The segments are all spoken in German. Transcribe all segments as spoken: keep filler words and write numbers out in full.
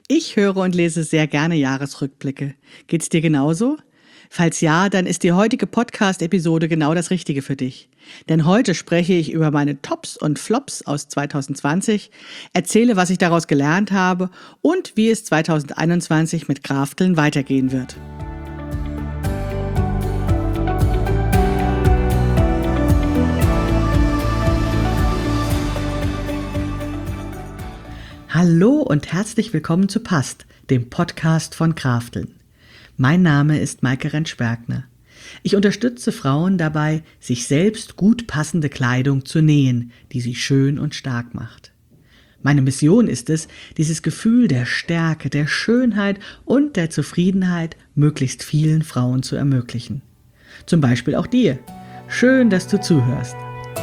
Ich höre und lese sehr gerne Jahresrückblicke. Geht's dir genauso? Falls ja, dann ist die heutige Podcast-Episode genau das Richtige für dich. Denn heute spreche ich über meine Tops und Flops aus zwanzig zwanzig, erzähle, was ich daraus gelernt habe und wie es zwanzig einundzwanzig mit Krafteln weitergehen wird. Hallo und herzlich willkommen zu Passt, dem Podcast von Krafteln. Mein Name ist Maike Rentsch-Bergner. Ich unterstütze Frauen dabei, sich selbst gut passende Kleidung zu nähen, die sie schön und stark macht. Meine Mission ist es, dieses Gefühl der Stärke, der Schönheit und der Zufriedenheit möglichst vielen Frauen zu ermöglichen. Zum Beispiel auch dir. Schön, dass du zuhörst.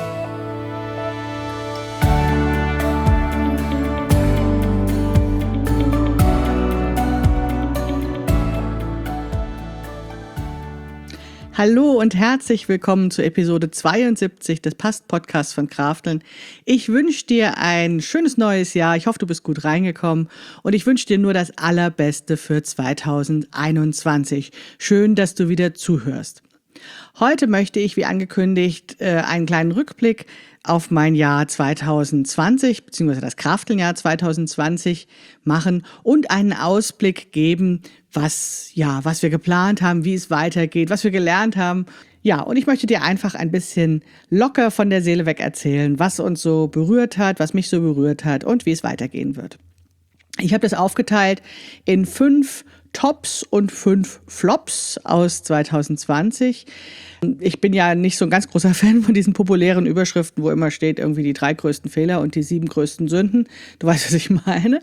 Hallo und herzlich willkommen zu Episode zweiundsiebzig des Passt-Podcasts von Krafteln. Ich wünsche dir ein schönes neues Jahr. Ich hoffe, du bist gut reingekommen und ich wünsche dir nur das Allerbeste für zwanzig einundzwanzig. Schön, dass du wieder zuhörst. Heute möchte ich, wie angekündigt, einen kleinen Rückblick auf mein Jahr zwanzig zwanzig bzw. das Kraftelnjahr zwanzig zwanzig machen und einen Ausblick geben, was ja, was wir geplant haben, wie es weitergeht, was wir gelernt haben. Ja, und ich möchte dir einfach ein bisschen locker von der Seele weg erzählen, was uns so berührt hat, was mich so berührt hat und wie es weitergehen wird. Ich habe das aufgeteilt in fünf Tops und fünf Flops aus zwanzig zwanzig. Ich bin ja nicht so ein ganz großer Fan von diesen populären Überschriften, wo immer steht, irgendwie die drei größten Fehler und die sieben größten Sünden. Du weißt, was ich meine.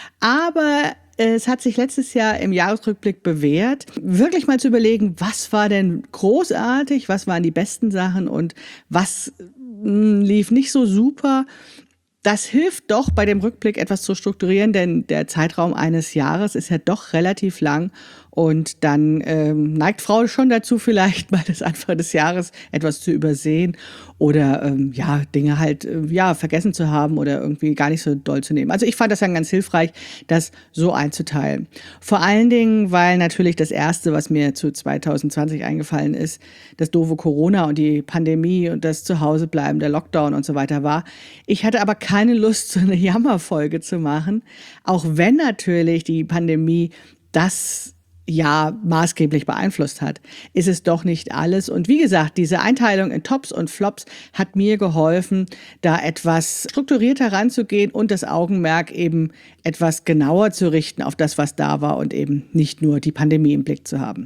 Aber es hat sich letztes Jahr im Jahresrückblick bewährt, wirklich mal zu überlegen, was war denn großartig, was waren die besten Sachen und was mh, lief nicht so super. Das hilft doch bei dem Rückblick etwas zu strukturieren, denn der Zeitraum eines Jahres ist ja doch relativ lang und dann ähm, neigt Frau schon dazu, vielleicht mal das Anfang des Jahres etwas zu übersehen oder ähm, ja Dinge halt äh, ja vergessen zu haben oder irgendwie gar nicht so doll zu nehmen. Also ich fand das dann ganz hilfreich, das so einzuteilen. Vor allen Dingen, weil natürlich das Erste, was mir zu zwanzig zwanzig eingefallen ist, das doofe Corona und die Pandemie und das Zuhausebleiben, der Lockdown und so weiter war. Ich hatte aber keine Lust, so eine Jammerfolge zu machen, auch wenn natürlich die Pandemie das ja maßgeblich beeinflusst hat, ist es doch nicht alles. Und wie gesagt, diese Einteilung in Tops und Flops hat mir geholfen, da etwas strukturierter ranzugehen und das Augenmerk eben etwas genauer zu richten auf das, was da war und eben nicht nur die Pandemie im Blick zu haben.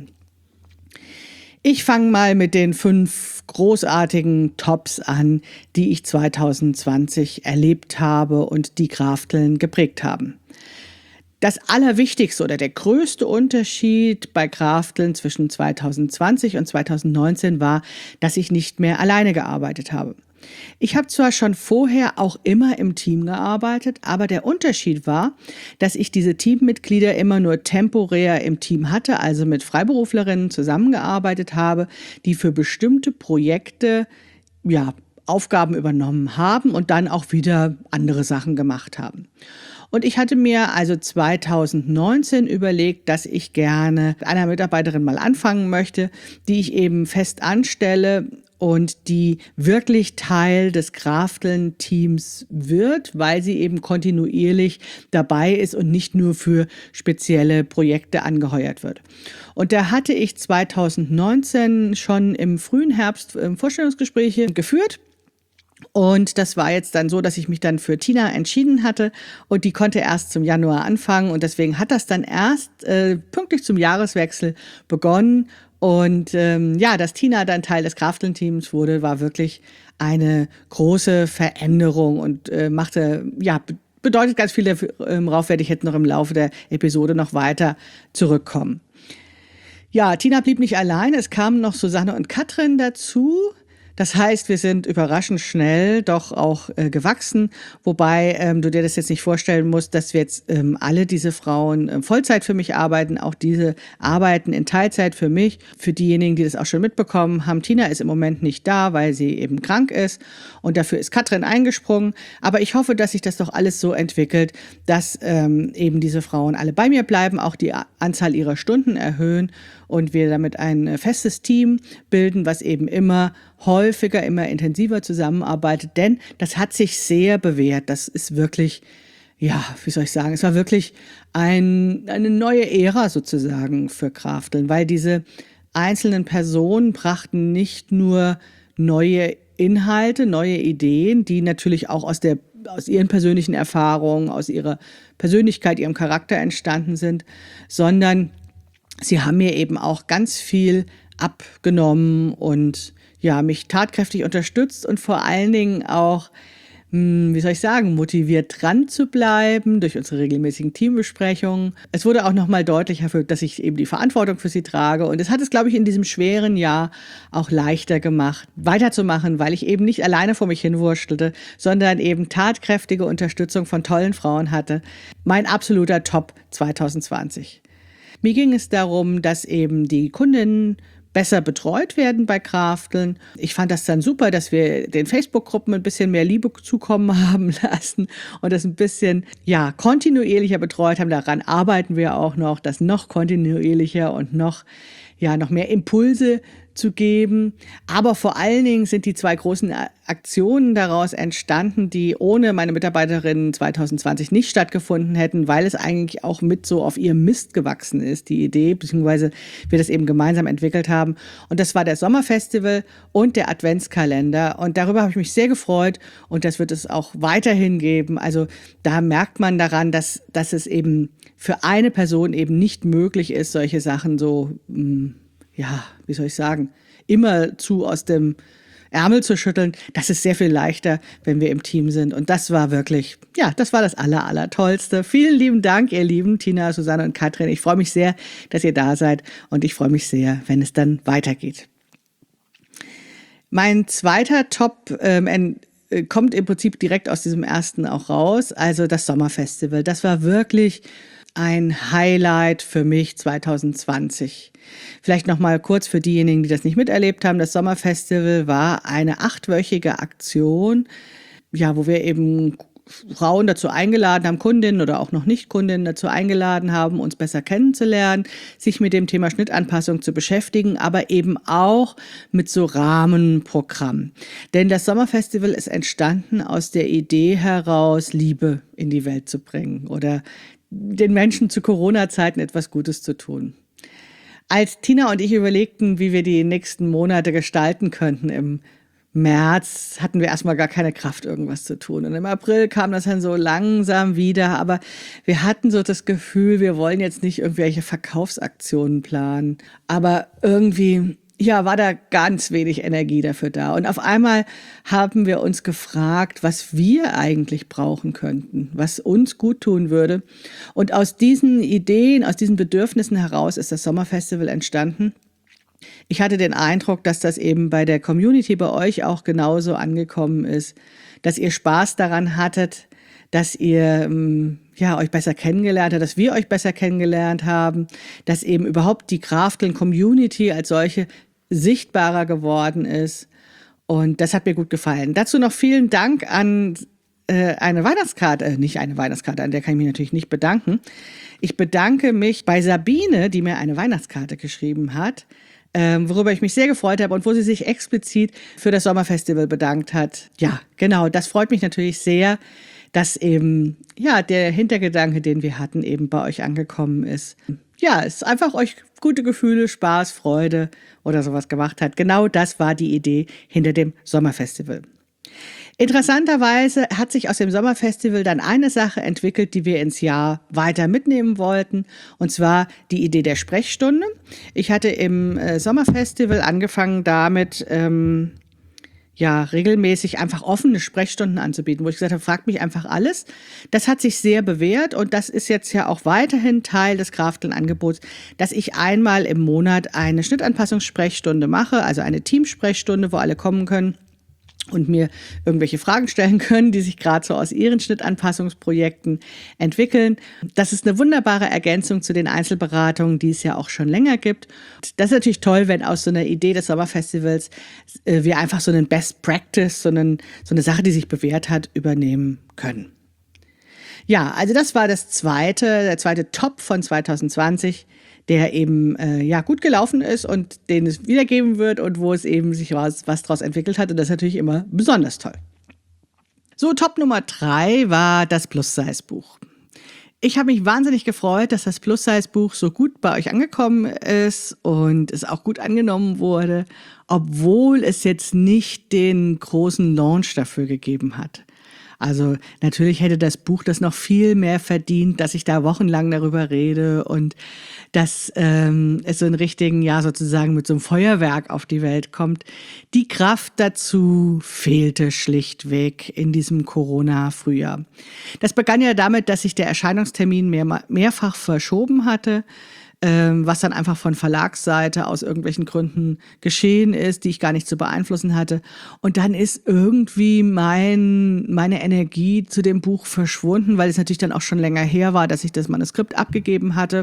Ich fange mal mit den fünf großartigen Tops an, die ich zwanzig zwanzig erlebt habe und die Krafteln geprägt haben. Das Allerwichtigste oder der größte Unterschied bei Krafteln zwischen zwanzig zwanzig und zwanzig neunzehn war, dass ich nicht mehr alleine gearbeitet habe. Ich habe zwar schon vorher auch immer im Team gearbeitet, aber der Unterschied war, dass ich diese Teammitglieder immer nur temporär im Team hatte, also mit Freiberuflerinnen zusammengearbeitet habe, die für bestimmte Projekte ja, Aufgaben übernommen haben und dann auch wieder andere Sachen gemacht haben. Und ich hatte mir also zwanzig neunzehn überlegt, dass ich gerne mit einer Mitarbeiterin mal anfangen möchte, die ich eben fest anstelle und die wirklich Teil des Krafteln-Teams wird, weil sie eben kontinuierlich dabei ist und nicht nur für spezielle Projekte angeheuert wird. Und da hatte ich zwanzig neunzehn schon im frühen Herbst Vorstellungsgespräche geführt. Und das war jetzt dann so, dass ich mich dann für Tina entschieden hatte und die konnte erst zum Januar anfangen und deswegen hat das dann erst äh, pünktlich zum Jahreswechsel begonnen und ähm, ja, dass Tina dann Teil des Krafteln-Teams wurde, war wirklich eine große Veränderung und äh, machte, ja, bedeutet ganz viel, darauf werde ich jetzt noch im Laufe der Episode noch weiter zurückkommen. Ja, Tina blieb nicht allein, es kamen noch Susanne und Katrin dazu. Das heißt, wir sind überraschend schnell doch auch äh, gewachsen, wobei ähm, du dir das jetzt nicht vorstellen musst, dass wir jetzt ähm, alle diese Frauen ähm, Vollzeit für mich arbeiten. Auch diese arbeiten in Teilzeit für mich. Für diejenigen, die das auch schon mitbekommen haben, Tina ist im Moment nicht da, weil sie eben krank ist und dafür ist Katrin eingesprungen. Aber ich hoffe, dass sich das doch alles so entwickelt, dass ähm, eben diese Frauen alle bei mir bleiben, auch die Anzahl ihrer Stunden erhöhen und wir damit ein festes Team bilden, was eben immer häufiger, immer intensiver zusammenarbeitet, denn das hat sich sehr bewährt. Das ist wirklich, ja, wie soll ich sagen, es war wirklich ein, eine neue Ära sozusagen für Krafteln, weil diese einzelnen Personen brachten nicht nur neue Inhalte, neue Ideen, die natürlich auch aus der, aus ihren persönlichen Erfahrungen, aus ihrer Persönlichkeit, ihrem Charakter entstanden sind, sondern sie haben mir eben auch ganz viel abgenommen und ja, mich tatkräftig unterstützt und vor allen Dingen auch, wie soll ich sagen, motiviert dran zu bleiben durch unsere regelmäßigen Teambesprechungen. Es wurde auch nochmal deutlicher, dass ich eben die Verantwortung für sie trage und es hat es, glaube ich, in diesem schweren Jahr auch leichter gemacht, weiterzumachen, weil ich eben nicht alleine vor mich hinwurstelte, sondern eben tatkräftige Unterstützung von tollen Frauen hatte. Mein absoluter Top zwanzig zwanzig. Mir ging es darum, dass eben die Kundinnen besser betreut werden bei Krafteln. Ich fand das dann super, dass wir den Facebook-Gruppen ein bisschen mehr Liebe zukommen haben lassen und das ein bisschen, ja, kontinuierlicher betreut haben. Daran arbeiten wir auch noch, das noch kontinuierlicher und noch, ja, noch mehr Impulse zu geben. Aber vor allen Dingen sind die zwei großen Aktionen daraus entstanden, die ohne meine Mitarbeiterinnen zwanzig zwanzig nicht stattgefunden hätten, weil es eigentlich auch mit so auf ihrem Mist gewachsen ist, die Idee, beziehungsweise wir das eben gemeinsam entwickelt haben. Und das war der Sommerfestival und der Adventskalender. Und darüber habe ich mich sehr gefreut und das wird es auch weiterhin geben. Also da merkt man daran, dass, dass es eben für eine Person eben nicht möglich ist, solche Sachen so, ja, wie soll ich sagen, immer zu aus dem Ärmel zu schütteln. Das ist sehr viel leichter, wenn wir im Team sind. Und das war wirklich, ja, das war das aller, aller Tollste. Vielen lieben Dank, ihr Lieben, Tina, Susanne und Katrin. Ich freue mich sehr, dass ihr da seid und ich freue mich sehr, wenn es dann weitergeht. Mein zweiter Top ähm, kommt im Prinzip direkt aus diesem ersten auch raus, also das Sommerfestival. Das war wirklich ein Highlight für mich zwanzig zwanzig. Vielleicht noch mal kurz für diejenigen, die das nicht miterlebt haben. Das Sommerfestival war eine achtwöchige Aktion, ja, wo wir eben Frauen dazu eingeladen haben, Kundinnen oder auch noch Nicht-Kundinnen dazu eingeladen haben, uns besser kennenzulernen, sich mit dem Thema Schnittanpassung zu beschäftigen, aber eben auch mit so Rahmenprogrammen. Denn das Sommerfestival ist entstanden aus der Idee heraus, Liebe in die Welt zu bringen oder den Menschen zu Corona-Zeiten etwas Gutes zu tun. Als Tina und ich überlegten, wie wir die nächsten Monate gestalten könnten im März, hatten wir erstmal gar keine Kraft, irgendwas zu tun. Und im April kam das dann so langsam wieder, aber wir hatten so das Gefühl, wir wollen jetzt nicht irgendwelche Verkaufsaktionen planen, aber irgendwie, ja, war da ganz wenig Energie dafür da. Und auf einmal haben wir uns gefragt, was wir eigentlich brauchen könnten, was uns gut tun würde. Und aus diesen Ideen, aus diesen Bedürfnissen heraus ist das Sommerfestival entstanden. Ich hatte den Eindruck, dass das eben bei der Community bei euch auch genauso angekommen ist, dass ihr Spaß daran hattet, dass ihr ja, euch besser kennengelernt habt, dass wir euch besser kennengelernt haben, dass eben überhaupt die Krafteln-Community als solche sichtbarer geworden ist. Und das hat mir gut gefallen. Dazu noch vielen Dank an äh, eine Weihnachtskarte, äh, nicht eine Weihnachtskarte, an der kann ich mich natürlich nicht bedanken. Ich bedanke mich bei Sabine, die mir eine Weihnachtskarte geschrieben hat, ähm, worüber ich mich sehr gefreut habe und wo sie sich explizit für das Sommerfestival bedankt hat. Ja, genau, das freut mich natürlich sehr, dass eben ja der Hintergedanke, den wir hatten, eben bei euch angekommen ist. Ja, es einfach euch gute Gefühle, Spaß, Freude oder sowas gemacht hat. Genau das war die Idee hinter dem Sommerfestival. Interessanterweise hat sich aus dem Sommerfestival dann eine Sache entwickelt, die wir ins Jahr weiter mitnehmen wollten, und zwar die Idee der Sprechstunde. Ich hatte im äh, Sommerfestival angefangen damit, ähm, ja, regelmäßig einfach offene Sprechstunden anzubieten, wo ich gesagt habe, fragt mich einfach alles. Das hat sich sehr bewährt und das ist jetzt ja auch weiterhin Teil des Krafteln-Angebots, dass ich einmal im Monat eine Schnittanpassungssprechstunde mache, also eine Teamsprechstunde, wo alle kommen können und mir irgendwelche Fragen stellen können, die sich gerade so aus ihren Schnittanpassungsprojekten entwickeln. Das ist eine wunderbare Ergänzung zu den Einzelberatungen, die es ja auch schon länger gibt. Das ist natürlich toll, wenn aus so einer Idee des Sommerfestivals äh, wir einfach so einen Best Practice, so, einen, so eine Sache, die sich bewährt hat, übernehmen können. Ja, also das war das zweite, der zweite Top von zwanzig zwanzig, der eben äh, ja gut gelaufen ist und den es wiedergeben wird und wo es eben sich was, was daraus entwickelt hat. Und das ist natürlich immer besonders toll. So, Top Nummer drei war das Plus-Size-Buch. Ich habe mich wahnsinnig gefreut, dass das Plus-Size-Buch so gut bei euch angekommen ist und es auch gut angenommen wurde, obwohl es jetzt nicht den großen Launch dafür gegeben hat. Also natürlich hätte das Buch das noch viel mehr verdient, dass ich da wochenlang darüber rede und dass ähm, es so einen richtigen, ja sozusagen mit so einem Feuerwerk auf die Welt kommt. Die Kraft dazu fehlte schlichtweg in diesem Corona-Frühjahr. Das begann ja damit, dass sich der Erscheinungstermin mehr, mehrfach verschoben hatte, ähm, was dann einfach von Verlagsseite aus irgendwelchen Gründen geschehen ist, die ich gar nicht zu beeinflussen hatte. Und dann ist irgendwie mein, meine Energie zu dem Buch verschwunden, weil es natürlich dann auch schon länger her war, dass ich das Manuskript abgegeben hatte.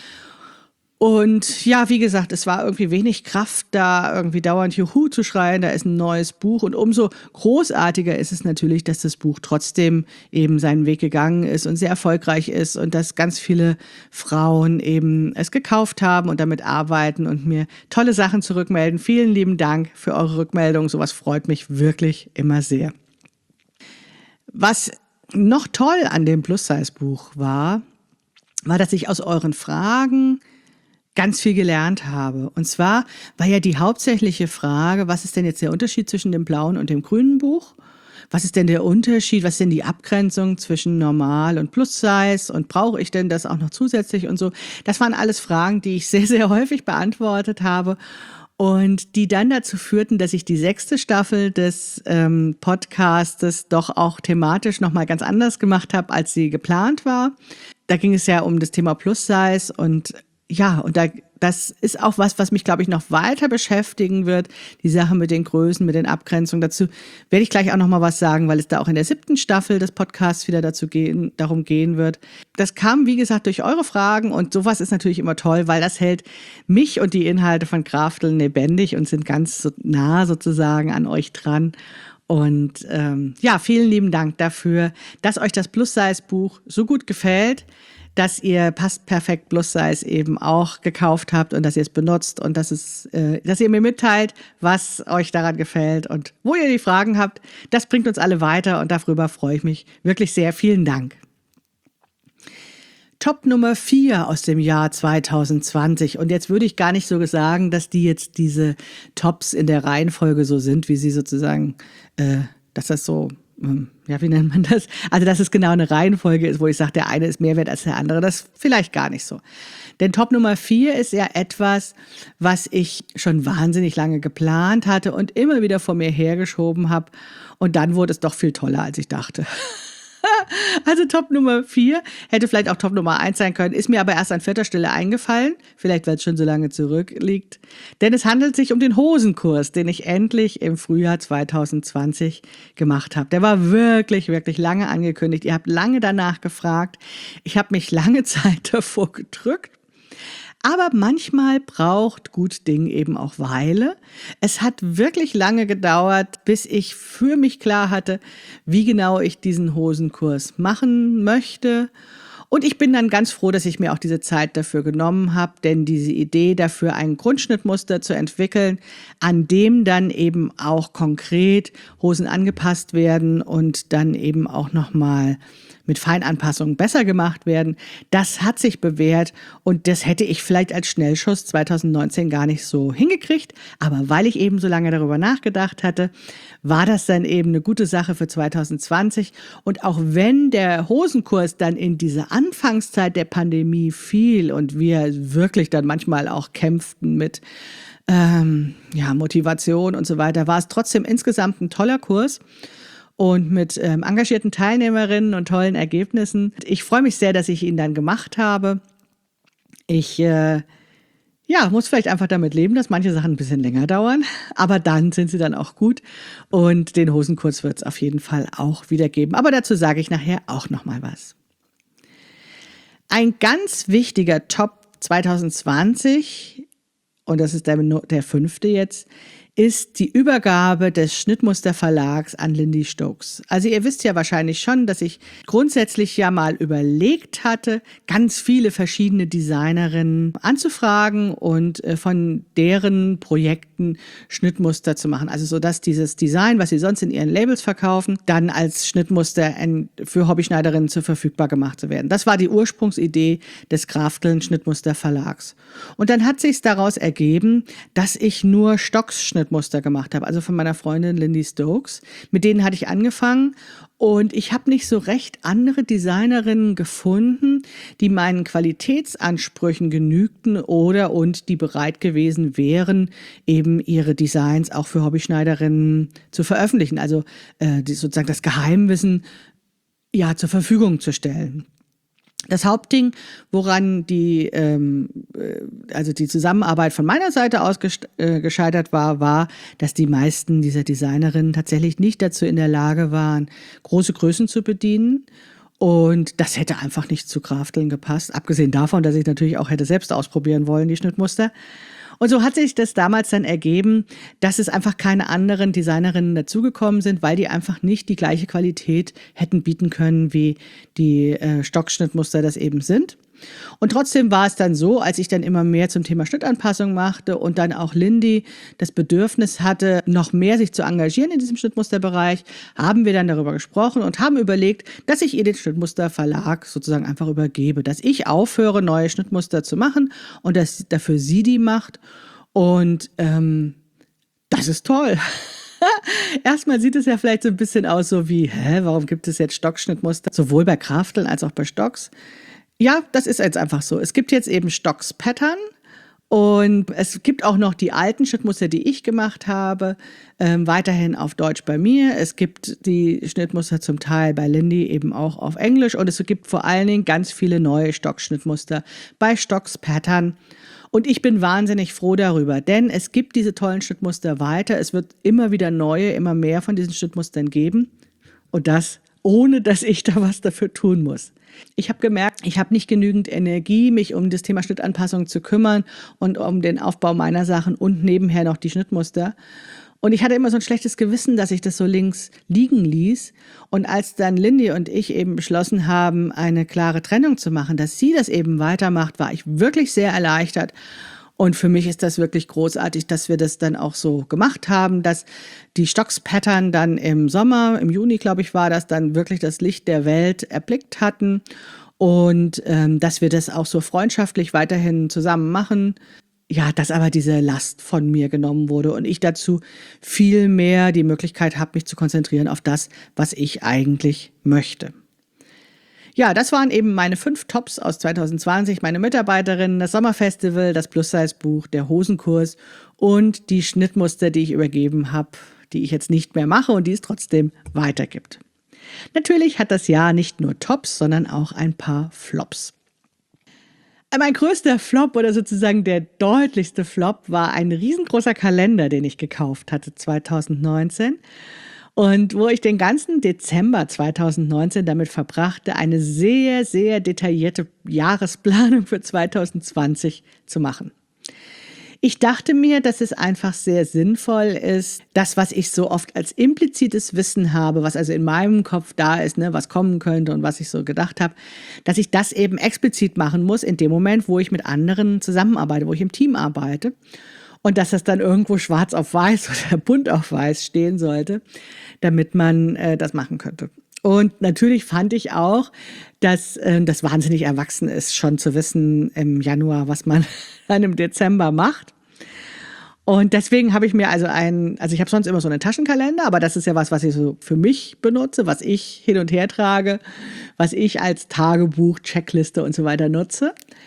Und ja, wie gesagt, es war irgendwie wenig Kraft da, irgendwie dauernd Juhu zu schreien, da ist ein neues Buch. Und umso großartiger ist es natürlich, dass das Buch trotzdem eben seinen Weg gegangen ist und sehr erfolgreich ist und dass ganz viele Frauen eben es gekauft haben und damit arbeiten und mir tolle Sachen zurückmelden. Vielen lieben Dank für eure Rückmeldung. Sowas freut mich wirklich immer sehr. Was noch toll an dem Plus-Size-Buch war, war, dass ich aus euren Fragen ganz viel gelernt habe. Und zwar war ja die hauptsächliche Frage, was ist denn jetzt der Unterschied zwischen dem blauen und dem grünen Buch? Was ist denn der Unterschied? Was ist denn die Abgrenzung zwischen Normal und Plus-Size? Und brauche ich denn das auch noch zusätzlich und so? Das waren alles Fragen, die ich sehr, sehr häufig beantwortet habe und die dann dazu führten, dass ich die sechste Staffel des ähm, Podcastes doch auch thematisch nochmal ganz anders gemacht habe, als sie geplant war. Da ging es ja um das Thema Plus-Size und ja, und da, das ist auch was, was mich, glaube ich, noch weiter beschäftigen wird. Die Sache mit den Größen, mit den Abgrenzungen. Dazu werde ich gleich auch noch mal was sagen, weil es da auch in der siebten Staffel des Podcasts wieder dazu gehen, darum gehen wird. Das kam, wie gesagt, durch eure Fragen und sowas ist natürlich immer toll, weil das hält mich und die Inhalte von Krafteln lebendig und sind ganz so nah sozusagen an euch dran. Und ähm, ja, vielen lieben Dank dafür, dass euch das Plus-Size-Buch so gut gefällt, dass ihr Passt Perfekt Plus Size eben auch gekauft habt und dass ihr es benutzt und dass, es, äh, dass ihr mir mitteilt, was euch daran gefällt und wo ihr die Fragen habt. Das bringt uns alle weiter und darüber freue ich mich wirklich sehr. Vielen Dank. Top Nummer vier aus dem Jahr zwanzig zwanzig. Und jetzt würde ich gar nicht so sagen, dass die jetzt diese Tops in der Reihenfolge so sind, wie sie sozusagen, äh, dass das so... ja, wie nennt man das? Also, dass es genau eine Reihenfolge ist, wo ich sage, der eine ist mehr wert als der andere. Das ist vielleicht gar nicht so. Denn Top Nummer vier ist ja etwas, was ich schon wahnsinnig lange geplant hatte und immer wieder vor mir hergeschoben habe. Und dann wurde es doch viel toller, als ich dachte. Also Top Nummer vier hätte vielleicht auch Top Nummer eins sein können, ist mir aber erst an vierter Stelle eingefallen, vielleicht weil es schon so lange zurückliegt. Denn es handelt sich um den Hosenkurs, den ich endlich im Frühjahr zwanzig zwanzig gemacht habe. Der war wirklich, wirklich lange angekündigt. Ihr habt lange danach gefragt. Ich habe mich lange Zeit davor gedrückt. Aber manchmal braucht gut Ding eben auch Weile. Es hat wirklich lange gedauert, bis ich für mich klar hatte, wie genau ich diesen Hosenkurs machen möchte. Und ich bin dann ganz froh, dass ich mir auch diese Zeit dafür genommen habe, denn diese Idee dafür, ein Grundschnittmuster zu entwickeln, an dem dann eben auch konkret Hosen angepasst werden und dann eben auch nochmal mit Feinanpassungen besser gemacht werden, das hat sich bewährt und das hätte ich vielleicht als Schnellschuss zwanzig neunzehn gar nicht so hingekriegt, aber weil ich eben so lange darüber nachgedacht hatte, war das dann eben eine gute Sache für zwanzig zwanzig und auch wenn der Hosenkurs dann in diese Anfangszeit der Pandemie fiel und wir wirklich dann manchmal auch kämpften mit ähm, ja, Motivation und so weiter, war es trotzdem insgesamt ein toller Kurs und mit ähm, engagierten Teilnehmerinnen und tollen Ergebnissen. Ich freue mich sehr, dass ich ihn dann gemacht habe. Ich äh, ja, muss vielleicht einfach damit leben, dass manche Sachen ein bisschen länger dauern, aber dann sind sie dann auch gut und den Hosenkurs wird es auf jeden Fall auch wieder geben. Aber dazu sage ich nachher auch noch mal was. Ein ganz wichtiger Top zwanzig zwanzig, und das ist der, der fünfte jetzt, ist die Übergabe des Schnittmuster Verlags an Lindy Stokes. Also ihr wisst ja wahrscheinlich schon, dass ich grundsätzlich ja mal überlegt hatte, ganz viele verschiedene Designerinnen anzufragen und von deren Projekten Schnittmuster zu machen. Also so, dass dieses Design, was sie sonst in ihren Labels verkaufen, dann als Schnittmuster für Hobbyschneiderinnen zur verfügbar gemacht zu werden. Das war die Ursprungsidee des Krafteln Schnittmuster Verlags. Und dann hat sich daraus ergeben, dass ich nur Stocks Schnittmuster gemacht habe, also von meiner Freundin Lindy Stokes. Mit denen hatte ich angefangen und ich habe nicht so recht andere Designerinnen gefunden, die meinen Qualitätsansprüchen genügten oder und die bereit gewesen wären, eben ihre Designs auch für Hobbyschneiderinnen zu veröffentlichen, also äh, die, sozusagen das Geheimwissen ja zur Verfügung zu stellen. Das Hauptding, woran die, ähm, also die Zusammenarbeit von meiner Seite aus äh, gescheitert war, war, dass die meisten dieser Designerinnen tatsächlich nicht dazu in der Lage waren, große Größen zu bedienen. Und das hätte einfach nicht zu Krafteln gepasst, abgesehen davon, dass ich natürlich auch hätte selbst ausprobieren wollen, die Schnittmuster. Und so hat sich das damals dann ergeben, dass es einfach keine anderen Designerinnen dazugekommen sind, weil die einfach nicht die gleiche Qualität hätten bieten können, wie die äh, Stockschnittmuster das eben sind. Und trotzdem war es dann so, als ich dann immer mehr zum Thema Schnittanpassung machte und dann auch Lindy das Bedürfnis hatte, noch mehr sich zu engagieren in diesem Schnittmusterbereich, haben wir dann darüber gesprochen und haben überlegt, dass ich ihr den Schnittmusterverlag sozusagen einfach übergebe, dass ich aufhöre, neue Schnittmuster zu machen und dass dafür sie die macht. Und ähm, das ist toll. Erstmal sieht es ja vielleicht so ein bisschen aus so wie, hä, warum gibt es jetzt Stockschnittmuster, sowohl bei Krafteln als auch bei Stocks? Ja, das ist jetzt einfach so. Es gibt jetzt eben Stocks Pattern und es gibt auch noch die alten Schnittmuster, die ich gemacht habe, ähm, weiterhin auf Deutsch bei mir. Es gibt die Schnittmuster zum Teil bei Lindy eben auch auf Englisch und es gibt vor allen Dingen ganz viele neue Stockschnittmuster bei Stocks Pattern. Und ich bin wahnsinnig froh darüber, denn es gibt diese tollen Schnittmuster weiter. Es wird immer wieder neue, immer mehr von diesen Schnittmustern geben und das ohne dass ich da was dafür tun muss. Ich habe gemerkt, ich habe nicht genügend Energie, mich um das Thema Schnittanpassung zu kümmern und um den Aufbau meiner Sachen und nebenher noch die Schnittmuster. Und ich hatte immer so ein schlechtes Gewissen, dass ich das so links liegen ließ. Und als dann Lindy und ich eben beschlossen haben, eine klare Trennung zu machen, dass sie das eben weitermacht, war ich wirklich sehr erleichtert. Und für mich ist das wirklich großartig, dass wir das dann auch so gemacht haben, dass die Stocks-Pattern dann im Sommer, im Juni, glaube ich, war das, dann wirklich das Licht der Welt erblickt hatten und ähm, dass wir das auch so freundschaftlich weiterhin zusammen machen. Ja, dass aber diese Last von mir genommen wurde und ich dazu viel mehr die Möglichkeit habe, mich zu konzentrieren auf das, was ich eigentlich möchte. Ja, das waren eben meine fünf Tops aus zwanzig zwanzig, meine Mitarbeiterinnen, das Sommerfestival, das Plus-Size-Buch, der Hosenkurs und die Schnittmuster, die ich übergeben habe, die ich jetzt nicht mehr mache und die es trotzdem weitergibt. Natürlich hat das Jahr nicht nur Tops, sondern auch ein paar Flops. Mein größter Flop oder sozusagen der deutlichste Flop war ein riesengroßer Kalender, den ich gekauft hatte zwanzig neunzehn. Und wo ich den ganzen Dezember zwanzig neunzehn damit verbrachte, eine sehr, sehr detaillierte Jahresplanung für zwanzig zwanzig zu machen. Ich dachte mir, dass es einfach sehr sinnvoll ist, das, was ich so oft als implizites Wissen habe, was also in meinem Kopf da ist, ne, was kommen könnte und was ich so gedacht habe, dass ich das eben explizit machen muss in dem Moment, wo ich mit anderen zusammenarbeite, wo ich im Team arbeite. Und dass das dann irgendwo schwarz auf weiß oder bunt auf weiß stehen sollte, damit man äh, das machen könnte. Und natürlich fand ich auch, dass äh, das wahnsinnig erwachsen ist, schon zu wissen im Januar, was man dann im Dezember macht. Und deswegen habe ich mir also einen, also ich habe sonst immer so einen Taschenkalender, aber das ist ja was, was ich so für mich benutze, was ich hin und her trage, was ich als Tagebuch, Checkliste und so weiter nutze.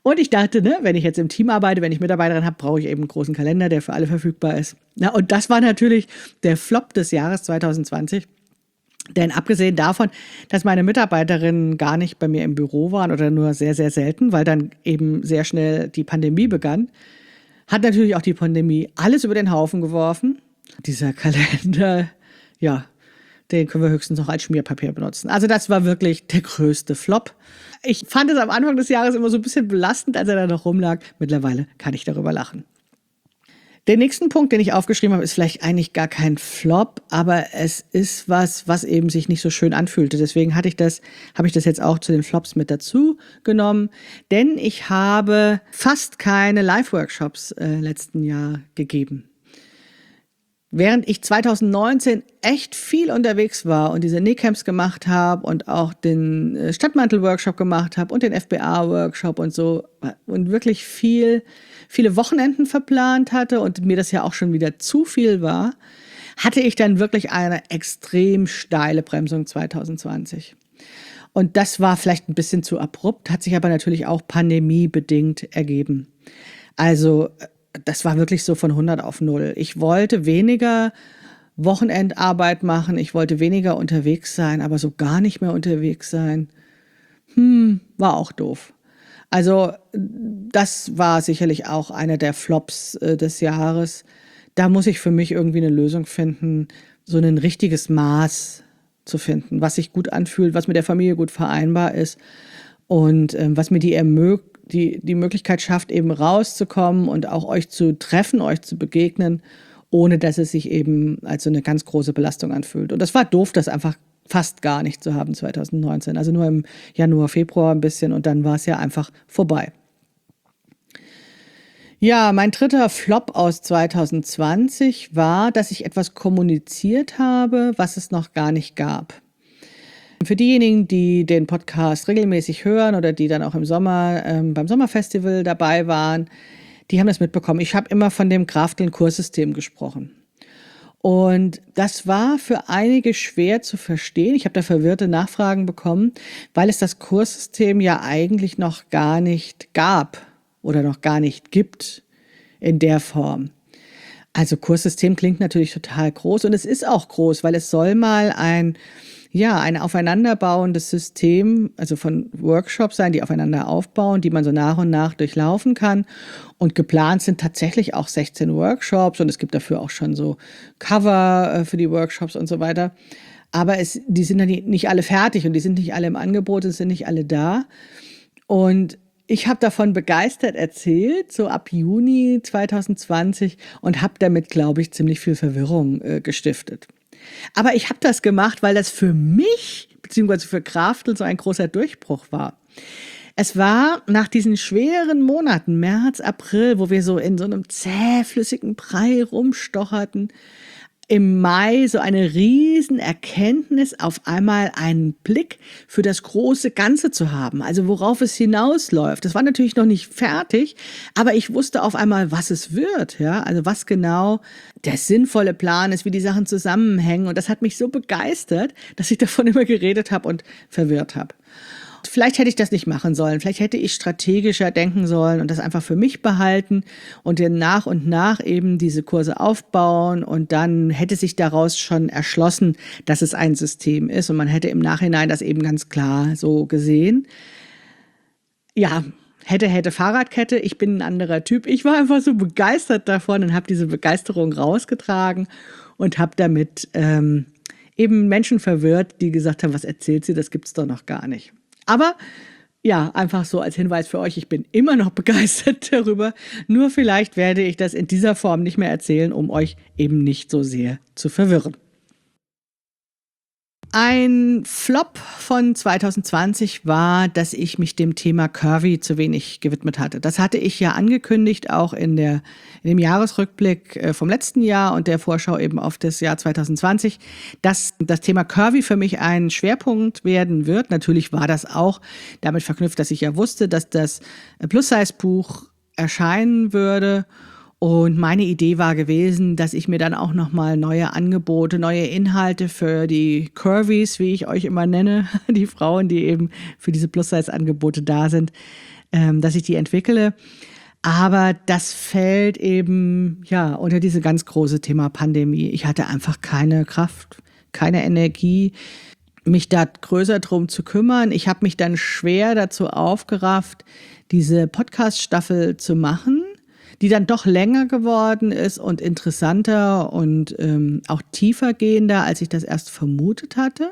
Und ich dachte, ne, wenn ich jetzt im Team arbeite, wenn ich Mitarbeiterin habe, brauche ich eben einen großen Kalender, der für alle verfügbar ist. Na, und das war natürlich der Flop des Jahres zwanzig zwanzig. Denn abgesehen davon, dass meine Mitarbeiterinnen gar nicht bei mir im Büro waren oder nur sehr, sehr selten, weil dann eben sehr schnell die Pandemie begann, hat natürlich auch die Pandemie alles über den Haufen geworfen. Dieser Kalender, ja, den können wir höchstens noch als Schmierpapier benutzen. Also das war wirklich der größte Flop. Ich fand es am Anfang des Jahres immer so ein bisschen belastend, als er da noch rumlag. Mittlerweile kann ich darüber lachen. Den nächsten Punkt, den ich aufgeschrieben habe, ist vielleicht eigentlich gar kein Flop, aber es ist was, was eben sich nicht so schön anfühlte. Deswegen hatte ich das, habe ich das jetzt auch zu den Flops mit dazu genommen. Denn ich habe fast keine Live-Workshops äh, letzten Jahr gegeben. Während ich zwanzig neunzehn echt viel unterwegs war und diese Nähcamps gemacht habe und auch den Stadtmantel-Workshop gemacht habe und den F B A-Workshop und so und wirklich viel, viele Wochenenden verplant hatte und mir das ja auch schon wieder zu viel war, hatte ich dann wirklich eine extrem steile Bremsung zwanzig zwanzig. Und das war vielleicht ein bisschen zu abrupt, hat sich aber natürlich auch pandemiebedingt ergeben. Also das war wirklich so von hundert auf null. Ich wollte weniger Wochenendarbeit machen, ich wollte weniger unterwegs sein, aber so gar nicht mehr unterwegs sein, hm, war auch doof. Also das war sicherlich auch einer der Flops äh, des Jahres. Da muss ich für mich irgendwie eine Lösung finden, so ein richtiges Maß zu finden, was sich gut anfühlt, was mit der Familie gut vereinbar ist und äh, was mir die ermöglicht, die, die Möglichkeit schafft, eben rauszukommen und auch euch zu treffen, euch zu begegnen, ohne dass es sich eben als so eine ganz große Belastung anfühlt. Und das war doof, das einfach fast gar nicht zu haben zwanzig neunzehn. Also nur im Januar, Februar ein bisschen und dann war es ja einfach vorbei. Ja, mein dritter Flop aus zwanzig zwanzig war, dass ich etwas kommuniziert habe, was es noch gar nicht gab. Für diejenigen, die den Podcast regelmäßig hören oder die dann auch im Sommer ähm, beim Sommerfestival dabei waren, die haben das mitbekommen. Ich habe immer von dem Krafteln-Kurssystem gesprochen. Und das war für einige schwer zu verstehen. Ich habe da verwirrte Nachfragen bekommen, weil es das Kurssystem ja eigentlich noch gar nicht gab oder noch gar nicht gibt in der Form. Also Kurssystem klingt natürlich total groß und es ist auch groß, weil es soll mal ein Ja, ein aufeinanderbauendes System, also von Workshops sein, die aufeinander aufbauen, die man so nach und nach durchlaufen kann. Und geplant sind tatsächlich auch sechzehn Workshops und es gibt dafür auch schon so Cover für die Workshops und so weiter. Aber es, die sind dann nicht alle fertig und die sind nicht alle im Angebot, es sind nicht alle da. Und ich habe davon begeistert erzählt, so ab Juni zwanzig zwanzig und habe damit, glaube ich, ziemlich viel Verwirrung äh, gestiftet. Aber ich habe das gemacht, weil das für mich, beziehungsweise für Kraftel, so ein großer Durchbruch war. Es war nach diesen schweren Monaten, März, April, wo wir so in so einem zähflüssigen Brei rumstocherten, im Mai so eine riesen Erkenntnis, auf einmal einen Blick für das große Ganze zu haben, also worauf es hinausläuft. Das war natürlich noch nicht fertig, aber ich wusste auf einmal, was es wird, ja, also was genau der sinnvolle Plan ist, wie die Sachen zusammenhängen und das hat mich so begeistert, dass ich davon immer geredet habe und verwirrt habe. Vielleicht hätte ich das nicht machen sollen. Vielleicht hätte ich strategischer denken sollen und das einfach für mich behalten und dann nach und nach eben diese Kurse aufbauen und dann hätte sich daraus schon erschlossen, dass es ein System ist und man hätte im Nachhinein das eben ganz klar so gesehen. Ja, hätte, hätte Fahrradkette. Ich bin ein anderer Typ. Ich war einfach so begeistert davon und habe diese Begeisterung rausgetragen und habe damit ähm, eben Menschen verwirrt, die gesagt haben, was erzählt sie, das gibt's doch noch gar nicht. Aber ja, einfach so als Hinweis für euch, ich bin immer noch begeistert darüber. Nur vielleicht werde ich das in dieser Form nicht mehr erzählen, um euch eben nicht so sehr zu verwirren. Ein Flop von zwanzig zwanzig war, dass ich mich dem Thema Curvy zu wenig gewidmet hatte. Das hatte ich ja angekündigt, auch in, der, in dem Jahresrückblick vom letzten Jahr und der Vorschau eben auf das Jahr zwanzig zwanzig, dass das Thema Curvy für mich ein Schwerpunkt werden wird. Natürlich war das auch damit verknüpft, dass ich ja wusste, dass das Plus-Size-Buch erscheinen würde. Und meine Idee war gewesen, dass ich mir dann auch nochmal neue Angebote, neue Inhalte für die Curvies, wie ich euch immer nenne, die Frauen, die eben für diese Plus-Size-Angebote da sind, ähm, dass ich die entwickle. Aber das fällt eben ja unter dieses ganz große Thema Pandemie. Ich hatte einfach keine Kraft, keine Energie, mich da größer drum zu kümmern. Ich habe mich dann schwer dazu aufgerafft, diese Podcast-Staffel zu machen, die dann doch länger geworden ist und interessanter und ähm, auch tiefer gehender, als ich das erst vermutet hatte.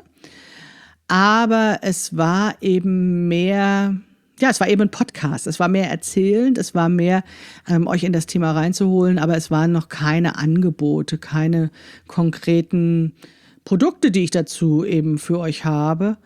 Aber es war eben mehr, ja, es war eben ein Podcast. Es war mehr erzählend, es war mehr, ähm, euch in das Thema reinzuholen, aber es waren noch keine Angebote, keine konkreten Produkte, die ich dazu eben für euch habe.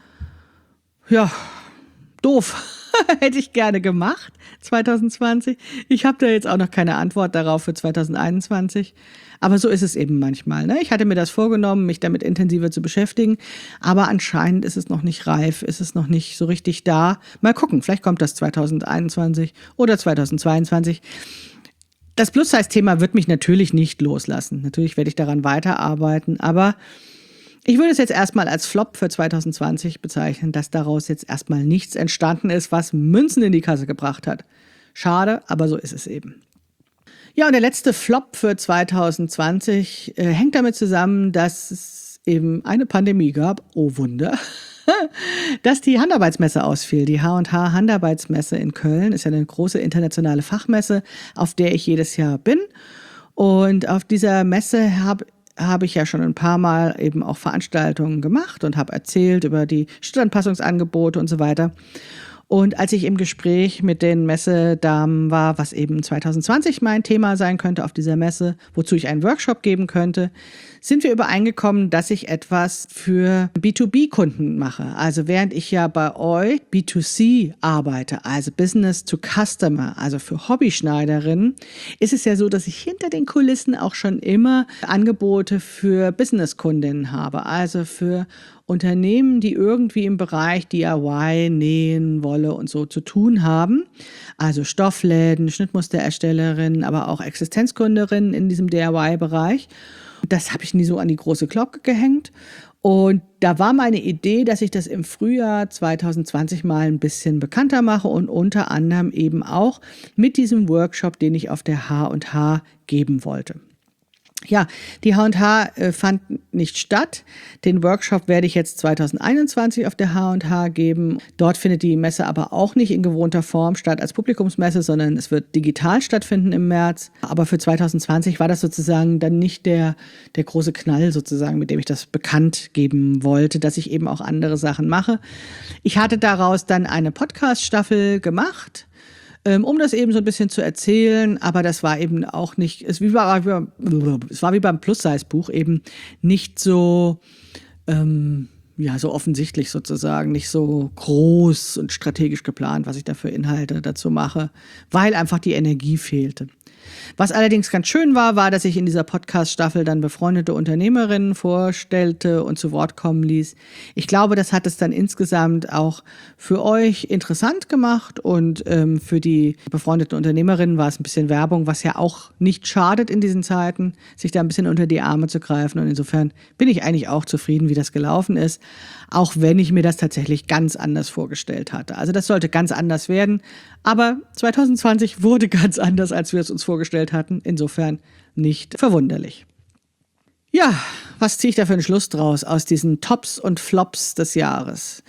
Ja, doof. Hätte ich gerne gemacht, zwanzig zwanzig. Ich habe da jetzt auch noch keine Antwort darauf für zwanzig einundzwanzig. Aber so ist es eben manchmal. Ne? Ich hatte mir das vorgenommen, mich damit intensiver zu beschäftigen. Aber anscheinend ist es noch nicht reif, ist es noch nicht so richtig da. Mal gucken, vielleicht kommt das zwanzig einundzwanzig oder zwanzig zweiundzwanzig. Das Plus-Size-Thema wird mich natürlich nicht loslassen. Natürlich werde ich daran weiterarbeiten, aber ich würde es jetzt erstmal als Flop für zwanzig zwanzig bezeichnen, dass daraus jetzt erstmal nichts entstanden ist, was Münzen in die Kasse gebracht hat. Schade, aber so ist es eben. Ja, und der letzte Flop für zwanzig zwanzig äh, hängt damit zusammen, dass es eben eine Pandemie gab. Oh Wunder. Dass die Handarbeitsmesse ausfiel. Die H und H Handarbeitsmesse in Köln ist ja eine große internationale Fachmesse, auf der ich jedes Jahr bin. Und auf dieser Messe habe habe ich ja schon ein paar Mal eben auch Veranstaltungen gemacht und habe erzählt über die Schrittanpassungsangebote und so weiter. Und als ich im Gespräch mit den Messedamen war, was eben zwanzig zwanzig mein Thema sein könnte auf dieser Messe, wozu ich einen Workshop geben könnte, sind wir übereingekommen, dass ich etwas für B zwei B Kunden mache. Also während ich ja bei euch B zwei C arbeite, also Business to Customer, also für Hobbyschneiderinnen, ist es ja so, dass ich hinter den Kulissen auch schon immer Angebote für Businesskundinnen habe, also für Unternehmen, die irgendwie im Bereich D I Y, Nähen, Wolle und so zu tun haben. Also Stoffläden, Schnittmustererstellerinnen, aber auch Existenzgründerinnen in diesem D I Y-Bereich. Das habe ich nie so an die große Glocke gehängt. Und da war meine Idee, dass ich das im Frühjahr zwanzig zwanzig mal ein bisschen bekannter mache und unter anderem eben auch mit diesem Workshop, den ich auf der H und H geben wollte. Ja, die H und H äh, fand nicht statt. Den Workshop werde ich jetzt zwanzig einundzwanzig auf der H und H geben. Dort findet die Messe aber auch nicht in gewohnter Form statt als Publikumsmesse, sondern es wird digital stattfinden im März. Aber für zwanzig zwanzig war das sozusagen dann nicht der, der große Knall sozusagen, mit dem ich das bekannt geben wollte, dass ich eben auch andere Sachen mache. Ich hatte daraus dann eine Podcast-Staffel gemacht, um das eben so ein bisschen zu erzählen, aber das war eben auch nicht, es war, es war wie beim Plus-Size-Buch eben nicht so, ähm, ja, so offensichtlich sozusagen, nicht so groß und strategisch geplant, was ich da für Inhalte dazu mache, weil einfach die Energie fehlte. Was allerdings ganz schön war, war, dass ich in dieser Podcast-Staffel dann befreundete Unternehmerinnen vorstellte und zu Wort kommen ließ. Ich glaube, das hat es dann insgesamt auch für euch interessant gemacht und ähm, für die befreundeten Unternehmerinnen war es ein bisschen Werbung, was ja auch nicht schadet in diesen Zeiten, sich da ein bisschen unter die Arme zu greifen. Und insofern bin ich eigentlich auch zufrieden, wie das gelaufen ist, auch wenn ich mir das tatsächlich ganz anders vorgestellt hatte. Also das sollte ganz anders werden, aber zwanzig zwanzig wurde ganz anders, als wir es uns vorgestellt hatten. Insofern nicht verwunderlich. Ja, was ziehe ich da für einen Schluss draus aus diesen Tops und Flops des Jahres?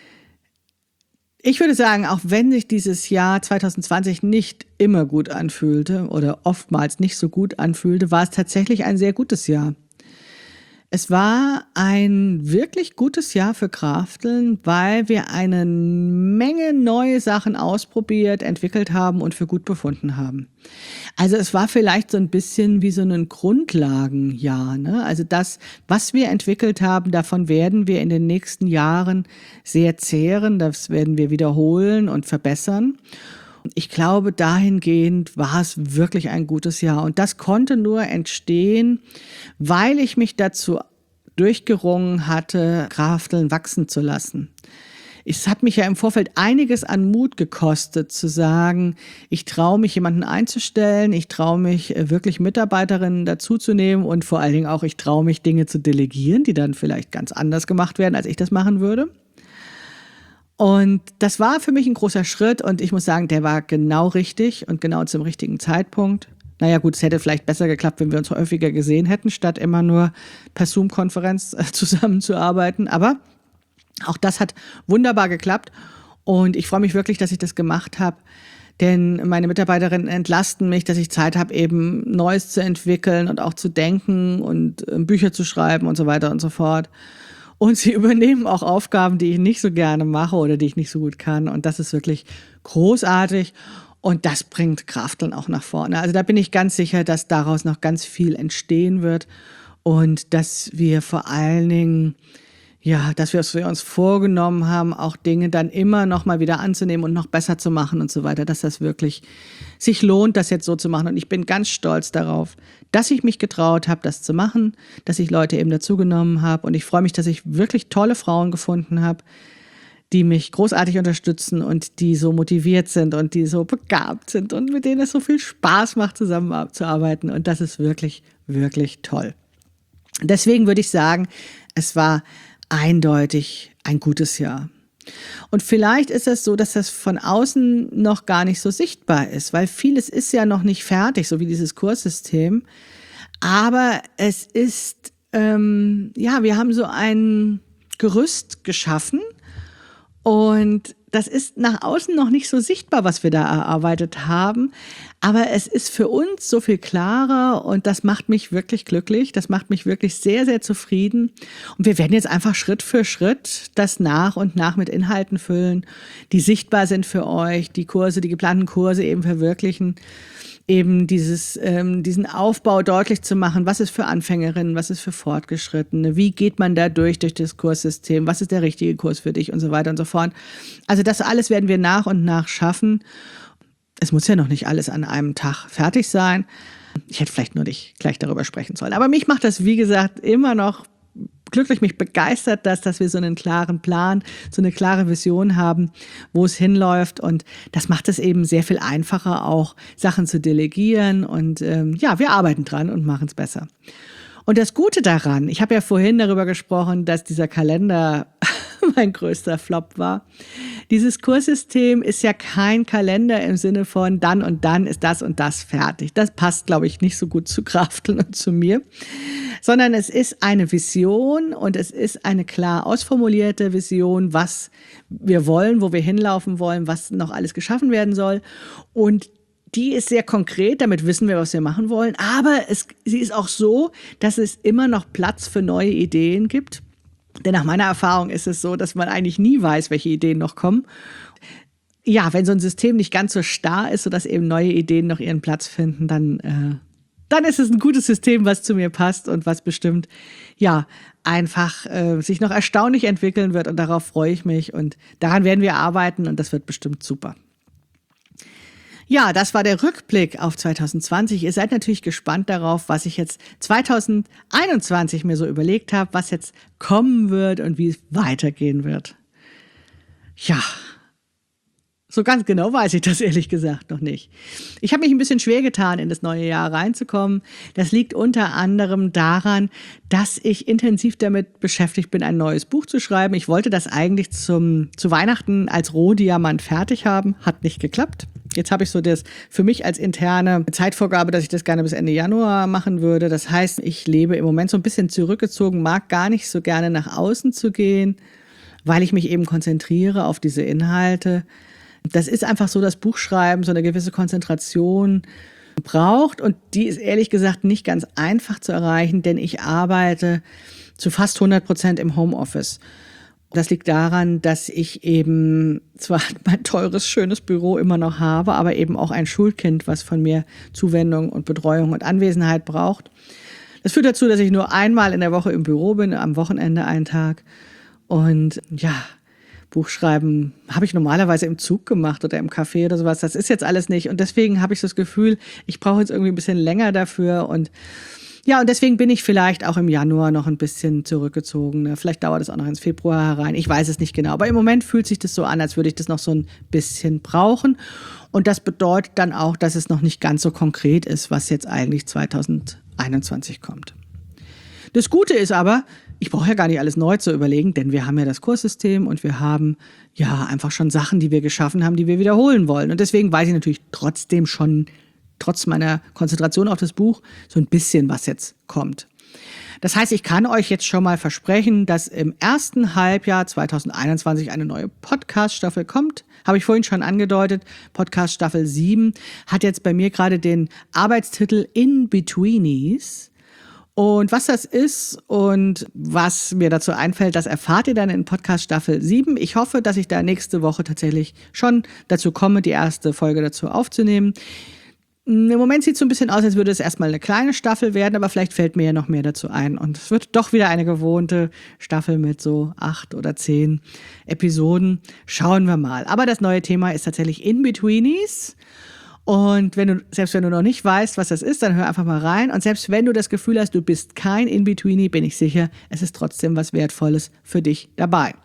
Ich würde sagen, auch wenn sich dieses Jahr zwanzig zwanzig nicht immer gut anfühlte oder oftmals nicht so gut anfühlte, war es tatsächlich ein sehr gutes Jahr. Es war ein wirklich gutes Jahr für Krafteln, weil wir eine Menge neue Sachen ausprobiert, entwickelt haben und für gut befunden haben. Also es war vielleicht so ein bisschen wie so ein Grundlagenjahr, ne? Also das, was wir entwickelt haben, davon werden wir in den nächsten Jahren sehr zehren, das werden wir wiederholen und verbessern. Ich glaube, dahingehend war es wirklich ein gutes Jahr. Und das konnte nur entstehen, weil ich mich dazu durchgerungen hatte, Krafteln wachsen zu lassen. es hat mich ja im Vorfeld einiges an Mut gekostet, zu sagen, ich traue mich, jemanden einzustellen, ich traue mich, äh, wirklich Mitarbeiterinnen dazuzunehmen und vor allen Dingen auch, ich traue mich, Dinge zu delegieren, die dann vielleicht ganz anders gemacht werden, als ich das machen würde. Und das war für mich ein großer Schritt und ich muss sagen, der war genau richtig und genau zum richtigen Zeitpunkt. Naja gut, es hätte vielleicht besser geklappt, wenn wir uns häufiger gesehen hätten, statt immer nur per Zoom-Konferenz äh, zusammenzuarbeiten. Aber auch das hat wunderbar geklappt und ich freue mich wirklich, dass ich das gemacht habe, denn meine Mitarbeiterinnen entlasten mich, dass ich Zeit habe, eben Neues zu entwickeln und auch zu denken und äh, Bücher zu schreiben und so weiter und so fort. Und sie übernehmen auch Aufgaben, die ich nicht so gerne mache oder die ich nicht so gut kann. Und das ist wirklich großartig. Und das bringt Krafteln auch nach vorne. Also da bin ich ganz sicher, dass daraus noch ganz viel entstehen wird. Und dass wir vor allen Dingen, ja, dass wir, was wir uns vorgenommen haben, auch Dinge dann immer noch mal wieder anzunehmen und noch besser zu machen und so weiter, dass das wirklich sich lohnt, das jetzt so zu machen. Und ich bin ganz stolz darauf, dass ich mich getraut habe, das zu machen, dass ich Leute eben dazugenommen habe. Und ich freue mich, dass ich wirklich tolle Frauen gefunden habe, die mich großartig unterstützen und die so motiviert sind und die so begabt sind und mit denen es so viel Spaß macht, zusammenzuarbeiten. Und das ist wirklich, wirklich toll. Deswegen würde ich sagen, es war eindeutig ein gutes Jahr. Und vielleicht ist es so, dass das von außen noch gar nicht so sichtbar ist, weil vieles ist ja noch nicht fertig, so wie dieses Kurssystem. Aber es ist, ähm, ja, wir haben so ein Gerüst geschaffen und das ist nach außen noch nicht so sichtbar, was wir da erarbeitet haben. Aber es ist für uns so viel klarer und das macht mich wirklich glücklich. Das macht mich wirklich sehr, sehr zufrieden. Und wir werden jetzt einfach Schritt für Schritt das nach und nach mit Inhalten füllen, die sichtbar sind für euch, die Kurse, die geplanten Kurse eben verwirklichen. Eben dieses, ähm, diesen Aufbau deutlich zu machen, was ist für Anfängerinnen, was ist für Fortgeschrittene, wie geht man da durch, durch das Kurssystem, was ist der richtige Kurs für dich und so weiter und so fort. Also das alles werden wir nach und nach schaffen. Es muss ja noch nicht alles an einem Tag fertig sein. Ich hätte vielleicht nur nicht gleich darüber sprechen sollen. Aber mich macht das, wie gesagt, immer noch glücklich, mich begeistert das, dass wir so einen klaren Plan, so eine klare Vision haben, wo es hinläuft. Und das macht es eben sehr viel einfacher, auch Sachen zu delegieren. Und ähm, ja, wir arbeiten dran und machen es besser. Und das Gute daran, ich habe ja vorhin darüber gesprochen, dass dieser Kalender mein größter Flop war. Dieses Kurssystem ist ja kein Kalender im Sinne von dann und dann ist das und das fertig. Das passt, glaube ich, nicht so gut zu Krafteln und zu mir, sondern es ist eine Vision und es ist eine klar ausformulierte Vision, was wir wollen, wo wir hinlaufen wollen, was noch alles geschaffen werden soll. Und die ist sehr konkret, damit wissen wir, was wir machen wollen. Aber es, sie ist auch so, dass es immer noch Platz für neue Ideen gibt. Denn nach meiner Erfahrung ist es so, dass man eigentlich nie weiß, welche Ideen noch kommen. Ja, wenn so ein System nicht ganz so starr ist, sodass eben neue Ideen noch ihren Platz finden, dann, äh, dann ist es ein gutes System, was zu mir passt und was bestimmt, ja, einfach äh, sich noch erstaunlich entwickeln wird. Und darauf freue ich mich. Und daran werden wir arbeiten und das wird bestimmt super. Ja, das war der Rückblick auf zwanzig zwanzig. Ihr seid natürlich gespannt darauf, was ich jetzt zwanzig einundzwanzig mir so überlegt habe, was jetzt kommen wird und wie es weitergehen wird. Ja, so ganz genau weiß ich das ehrlich gesagt noch nicht. Ich habe mich ein bisschen schwer getan, in das neue Jahr reinzukommen. Das liegt unter anderem daran, dass ich intensiv damit beschäftigt bin, ein neues Buch zu schreiben. Ich wollte das eigentlich zum, zu Weihnachten als Rohdiamant fertig haben, hat nicht geklappt. Jetzt habe ich so das für mich als interne Zeitvorgabe, dass ich das gerne bis Ende Januar machen würde. Das heißt, ich lebe im Moment so ein bisschen zurückgezogen, mag gar nicht so gerne nach außen zu gehen, weil ich mich eben konzentriere auf diese Inhalte. Das ist einfach so, dass Buchschreiben so eine gewisse Konzentration braucht und die ist ehrlich gesagt nicht ganz einfach zu erreichen, denn ich arbeite zu fast hundert Prozent im Homeoffice. Das liegt daran, dass ich eben zwar mein teures, schönes Büro immer noch habe, aber eben auch ein Schulkind, was von mir Zuwendung und Betreuung und Anwesenheit braucht. Das führt dazu, dass ich nur einmal in der Woche im Büro bin, am Wochenende einen Tag. Und ja, Buchschreiben habe ich normalerweise im Zug gemacht oder im Café oder sowas. Das ist jetzt alles nicht. Und deswegen habe ich so das Gefühl, ich brauche jetzt irgendwie ein bisschen länger dafür. Und Ja, und deswegen bin ich vielleicht auch im Januar noch ein bisschen zurückgezogen. Vielleicht dauert es auch noch ins Februar herein. Ich weiß es nicht genau. Aber im Moment fühlt sich das so an, als würde ich das noch so ein bisschen brauchen. Und das bedeutet dann auch, dass es noch nicht ganz so konkret ist, was jetzt eigentlich zwanzig einundzwanzig kommt. Das Gute ist aber, ich brauche ja gar nicht alles neu zu überlegen, denn wir haben ja das Kurssystem und wir haben ja einfach schon Sachen, die wir geschaffen haben, die wir wiederholen wollen. Und deswegen weiß ich natürlich trotzdem schon, trotz meiner Konzentration auf das Buch, so ein bisschen, was jetzt kommt. Das heißt, ich kann euch jetzt schon mal versprechen, dass im ersten Halbjahr zwanzig einundzwanzig eine neue Podcast-Staffel kommt. Habe ich vorhin schon angedeutet. Podcast Staffel sieben hat jetzt bei mir gerade den Arbeitstitel In-Betweenies. Und was das ist und was mir dazu einfällt, das erfahrt ihr dann in Podcast Staffel sieben. Ich hoffe, dass ich da nächste Woche tatsächlich schon dazu komme, die erste Folge dazu aufzunehmen. Im Moment sieht es so ein bisschen aus, als würde es erstmal eine kleine Staffel werden, aber vielleicht fällt mir ja noch mehr dazu ein. Und es wird doch wieder eine gewohnte Staffel mit so acht oder zehn Episoden. Schauen wir mal. Aber das neue Thema ist tatsächlich In-Betweenies. Und wenn du, selbst wenn du noch nicht weißt, was das ist, dann hör einfach mal rein. Und selbst wenn du das Gefühl hast, du bist kein In-Betweenie, bin ich sicher, es ist trotzdem was Wertvolles für dich dabei.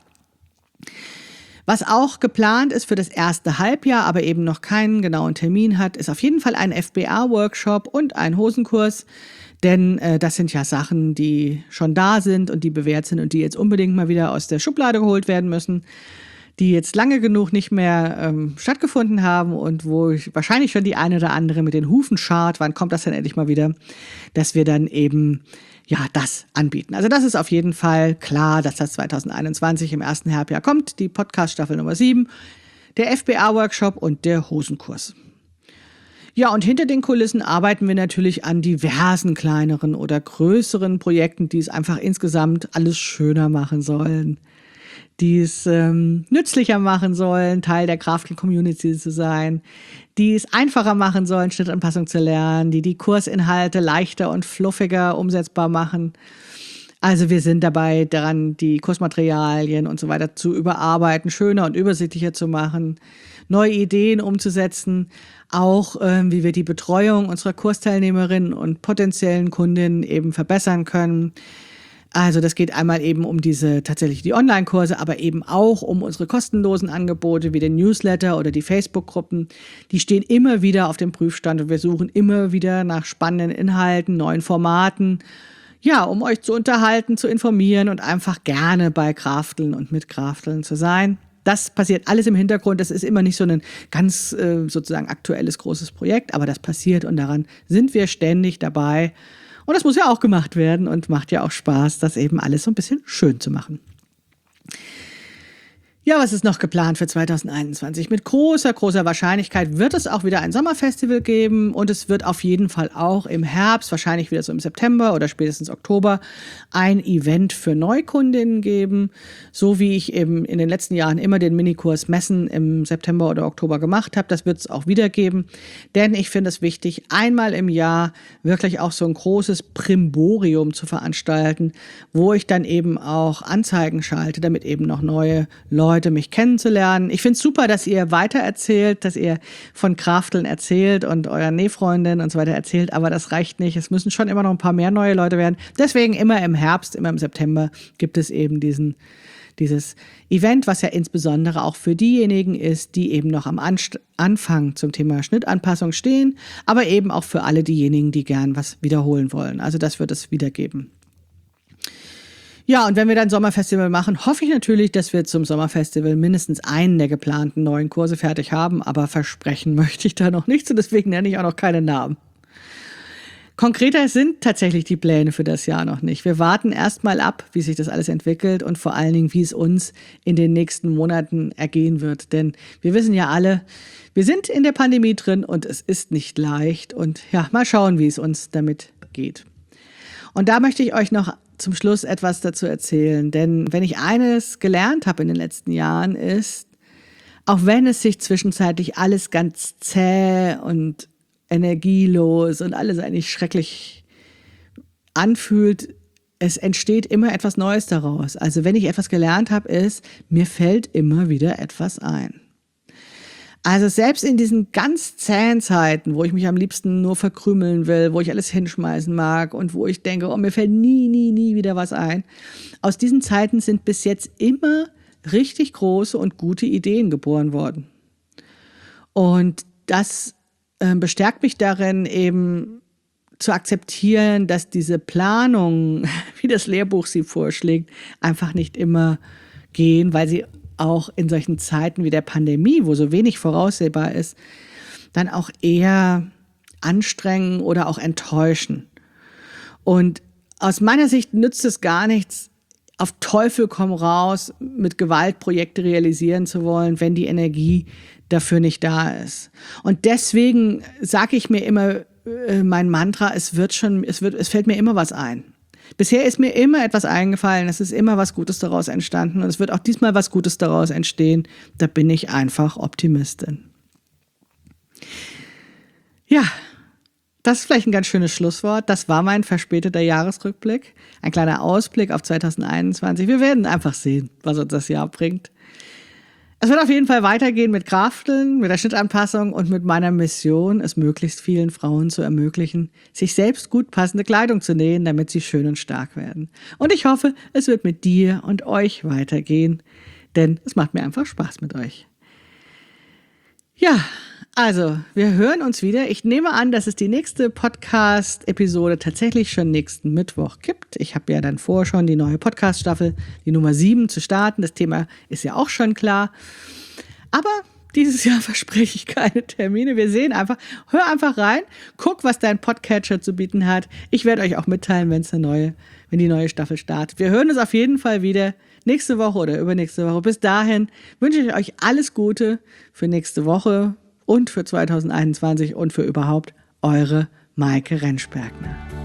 Was auch geplant ist für das erste Halbjahr, aber eben noch keinen genauen Termin hat, ist auf jeden Fall ein F B A-Workshop und ein Hosenkurs. Denn äh, das sind ja Sachen, die schon da sind und die bewährt sind und die jetzt unbedingt mal wieder aus der Schublade geholt werden müssen, die jetzt lange genug nicht mehr ähm, stattgefunden haben und wo ich wahrscheinlich schon die eine oder andere mit den Hufen scharrt, wann kommt das denn endlich mal wieder, dass wir dann eben ja das anbieten. Also das ist auf jeden Fall klar, dass das zwanzig einundzwanzig im ersten Halbjahr kommt, die Podcast-Staffel Nummer sieben, der F B A-Workshop und der Hosenkurs. Ja, und hinter den Kulissen arbeiten wir natürlich an diversen kleineren oder größeren Projekten, die es einfach insgesamt alles schöner machen sollen, die es ähm, nützlicher machen sollen, Teil der Kraftel-Community zu sein, die es einfacher machen sollen, Schnittanpassung zu lernen, die die Kursinhalte leichter und fluffiger umsetzbar machen. Also wir sind dabei daran, die Kursmaterialien und so weiter zu überarbeiten, schöner und übersichtlicher zu machen, neue Ideen umzusetzen, auch ähm, wie wir die Betreuung unserer Kursteilnehmerinnen und potenziellen Kundinnen eben verbessern können. Also das geht einmal eben um diese tatsächlich die Online-Kurse, aber eben auch um unsere kostenlosen Angebote wie den Newsletter oder die Facebook-Gruppen. Die stehen immer wieder auf dem Prüfstand und wir suchen immer wieder nach spannenden Inhalten, neuen Formaten, ja, um euch zu unterhalten, zu informieren und einfach gerne bei Krafteln und mit Krafteln zu sein. Das passiert alles im Hintergrund. Das ist immer nicht so ein ganz äh, sozusagen aktuelles großes Projekt, aber das passiert und daran sind wir ständig dabei. Und das muss ja auch gemacht werden und macht ja auch Spaß, das eben alles so ein bisschen schön zu machen. Ja, was ist noch geplant für zwanzig einundzwanzig? Mit großer, großer Wahrscheinlichkeit wird es auch wieder ein Sommerfestival geben und es wird auf jeden Fall auch im Herbst, wahrscheinlich wieder so im September oder spätestens Oktober, ein Event für Neukundinnen geben. So wie ich eben in den letzten Jahren immer den Minikurs Messen im September oder Oktober gemacht habe, das wird es auch wieder geben. Denn ich finde es wichtig, einmal im Jahr wirklich auch so ein großes Primborium zu veranstalten, wo ich dann eben auch Anzeigen schalte, damit eben noch neue Leute mich kennenzulernen. Ich finde es super, dass ihr weitererzählt, dass ihr von Krafteln erzählt und euren Nähfreundinnen und so weiter erzählt, aber das reicht nicht. Es müssen schon immer noch ein paar mehr neue Leute werden. Deswegen immer im Herbst, immer im September gibt es eben diesen, dieses Event, was ja insbesondere auch für diejenigen ist, die eben noch am Anst- Anfang zum Thema Schnittanpassung stehen, aber eben auch für alle diejenigen, die gern was wiederholen wollen. Also das wird es wieder geben. Ja, und wenn wir dann Sommerfestival machen, hoffe ich natürlich, dass wir zum Sommerfestival mindestens einen der geplanten neuen Kurse fertig haben, aber versprechen möchte ich da noch nichts und deswegen nenne ich auch noch keine Namen. Konkreter sind tatsächlich die Pläne für das Jahr noch nicht. Wir warten erst mal ab, wie sich das alles entwickelt und vor allen Dingen, wie es uns in den nächsten Monaten ergehen wird. Denn wir wissen ja alle, wir sind in der Pandemie drin und es ist nicht leicht und ja, mal schauen, wie es uns damit geht. Und da möchte ich euch noch zum Schluss etwas dazu erzählen, denn wenn ich eines gelernt habe in den letzten Jahren ist, auch wenn es sich zwischenzeitlich alles ganz zäh und energielos und alles eigentlich schrecklich anfühlt, es entsteht immer etwas Neues daraus. Also wenn ich etwas gelernt habe, ist, mir fällt immer wieder etwas ein. Also selbst in diesen ganz zähen Zeiten, wo ich mich am liebsten nur verkrümeln will, wo ich alles hinschmeißen mag und wo ich denke, oh, mir fällt nie, nie, nie wieder was ein. Aus diesen Zeiten sind bis jetzt immer richtig große und gute Ideen geboren worden. Und das äh, bestärkt mich darin, eben zu akzeptieren, dass diese Planung, wie das Lehrbuch sie vorschlägt, einfach nicht immer gehen, weil sie auch in solchen Zeiten wie der Pandemie, wo so wenig voraussehbar ist, dann auch eher anstrengen oder auch enttäuschen. Und aus meiner Sicht nützt es gar nichts, auf Teufel komm raus mit Gewalt Projekte realisieren zu wollen, wenn die Energie dafür nicht da ist. Und deswegen sage ich mir immer äh, mein Mantra, es wird schon, es wird, es fällt mir immer was ein. Bisher ist mir immer etwas eingefallen, es ist immer was Gutes daraus entstanden und es wird auch diesmal was Gutes daraus entstehen. Da bin ich einfach Optimistin. Ja, das ist vielleicht ein ganz schönes Schlusswort. Das war mein verspäteter Jahresrückblick. Ein kleiner Ausblick auf zwanzig einundzwanzig. Wir werden einfach sehen, was uns das Jahr bringt. Es wird auf jeden Fall weitergehen mit Krafteln, mit der Schnittanpassung und mit meiner Mission, es möglichst vielen Frauen zu ermöglichen, sich selbst gut passende Kleidung zu nähen, damit sie schön und stark werden. Und ich hoffe, es wird mit dir und euch weitergehen, denn es macht mir einfach Spaß mit euch. Ja, also, wir hören uns wieder. Ich nehme an, dass es die nächste Podcast-Episode tatsächlich schon nächsten Mittwoch gibt. Ich habe ja dann vor, schon die neue Podcast-Staffel, die Nummer sieben, zu starten. Das Thema ist ja auch schon klar. Aber dieses Jahr verspreche ich keine Termine. Wir sehen einfach, hör einfach rein, guck, was dein Podcatcher zu bieten hat. Ich werde euch auch mitteilen, wenn es eine neue, wenn die neue Staffel startet. Wir hören uns auf jeden Fall wieder nächste Woche oder übernächste Woche. Bis dahin wünsche ich euch alles Gute für nächste Woche und für zwanzig einundzwanzig und für überhaupt eure Maike Rentschbergner.